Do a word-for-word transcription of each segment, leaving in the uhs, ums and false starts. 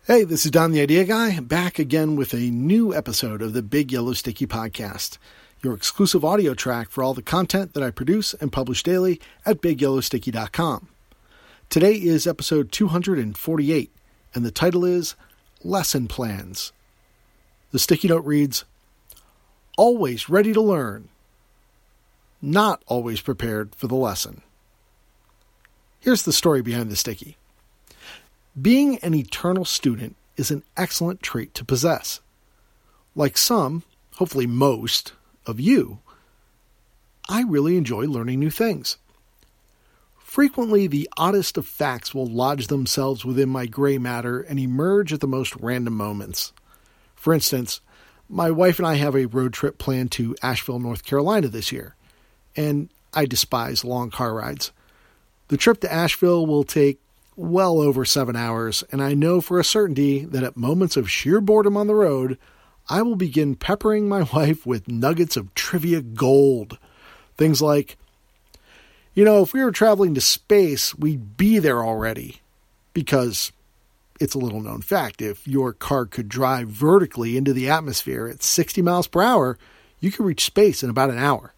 Hey, this is Don the Idea Guy, back again with a new episode of the Big Yellow Sticky Podcast, your exclusive audio track for all the content that I produce and publish daily at big yellow sticky dot com. Today is episode two hundred forty-eight, and the title is Lesson Plans. The sticky note reads, always ready to learn, not always prepared for the lesson. Here's the story behind the sticky. Being an eternal student is an excellent trait to possess. Like some, hopefully most, of you, I really enjoy learning new things. Frequently, the oddest of facts will lodge themselves within my gray matter and emerge at the most random moments. For instance, my wife and I have a road trip planned to Asheville, North Carolina this year, and I despise long car rides. The trip to Asheville will take well over seven hours, and I know for a certainty that at moments of sheer boredom on the road, I will begin peppering my wife with nuggets of trivia gold. Things like, you know, if we were traveling to space, we'd be there already. Because it's a little known fact, if your car could drive vertically into the atmosphere at sixty miles per hour, you could reach space in about an hour.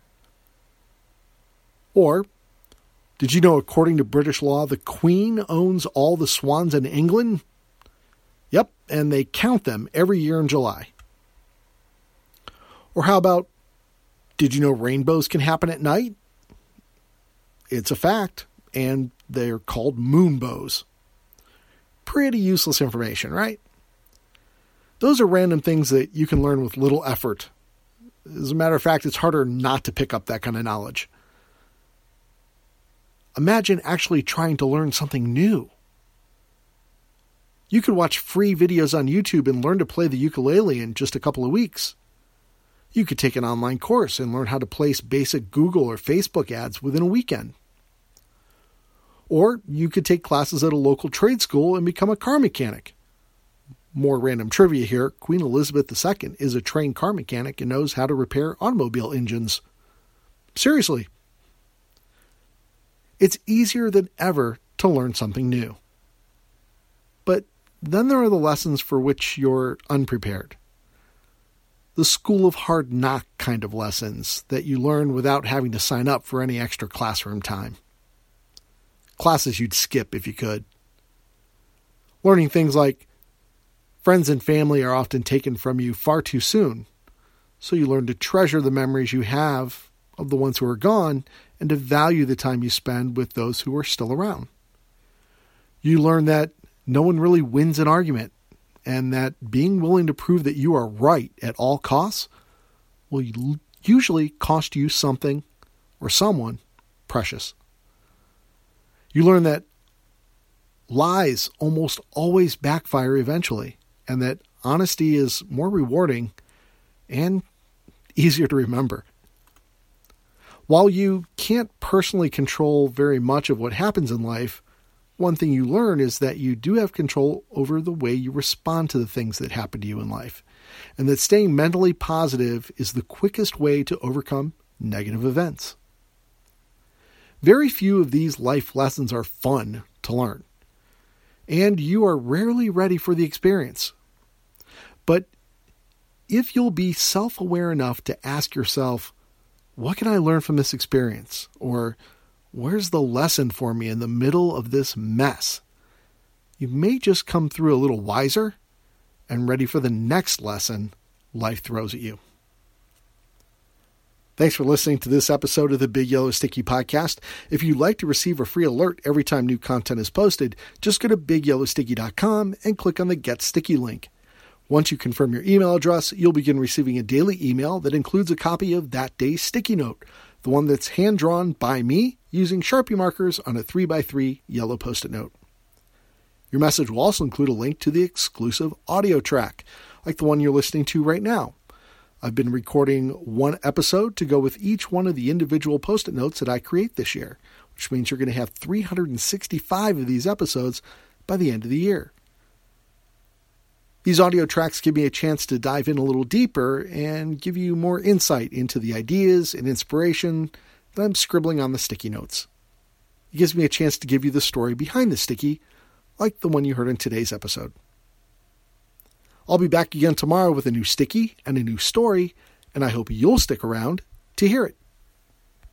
Or, did you know, according to British law, the Queen owns all the swans in England? Yep, and they count them every year in July. Or how about, did you know rainbows can happen at night? It's a fact, and they're called moonbows. Pretty useless information, right? Those are random things that you can learn with little effort. As a matter of fact, it's harder not to pick up that kind of knowledge. Imagine actually trying to learn something new. You could watch free videos on YouTube and learn to play the ukulele in just a couple of weeks. You could take an online course and learn how to place basic Google or Facebook ads within a weekend. Or you could take classes at a local trade school and become a car mechanic. More random trivia here, Queen Elizabeth the Second is a trained car mechanic and knows how to repair automobile engines. Seriously. It's easier than ever to learn something new. But then there are the lessons for which you're unprepared. The school of hard knock kind of lessons that you learn without having to sign up for any extra classroom time. Classes you'd skip if you could. Learning things like friends and family are often taken from you far too soon, so you learn to treasure the memories you have of the ones who are gone and to value the time you spend with those who are still around. You learn that no one really wins an argument, and that being willing to prove that you are right at all costs will usually cost you something or someone precious. You learn that lies almost always backfire eventually, and that honesty is more rewarding and easier to remember. While you can't personally control very much of what happens in life, one thing you learn is that you do have control over the way you respond to the things that happen to you in life, and that staying mentally positive is the quickest way to overcome negative events. Very few of these life lessons are fun to learn, and you are rarely ready for the experience. But if you'll be self-aware enough to ask yourself, what can I learn from this experience? Or where's the lesson for me in the middle of this mess? You may just come through a little wiser and ready for the next lesson life throws at you. Thanks for listening to this episode of the Big Yellow Sticky Podcast. If you'd like to receive a free alert every time new content is posted, just go to big yellow sticky dot com and click on the Get Sticky link. Once you confirm your email address, you'll begin receiving a daily email that includes a copy of that day's sticky note, the one that's hand-drawn by me using Sharpie markers on a three by three yellow Post-it note. Your message will also include a link to the exclusive audio track, like the one you're listening to right now. I've been recording one episode to go with each one of the individual Post-it notes that I create this year, which means you're going to have three hundred sixty-five of these episodes by the end of the year. These audio tracks give me a chance to dive in a little deeper and give you more insight into the ideas and inspiration that I'm scribbling on the sticky notes. It gives me a chance to give you the story behind the sticky, like the one you heard in today's episode. I'll be back again tomorrow with a new sticky and a new story, and I hope you'll stick around to hear it.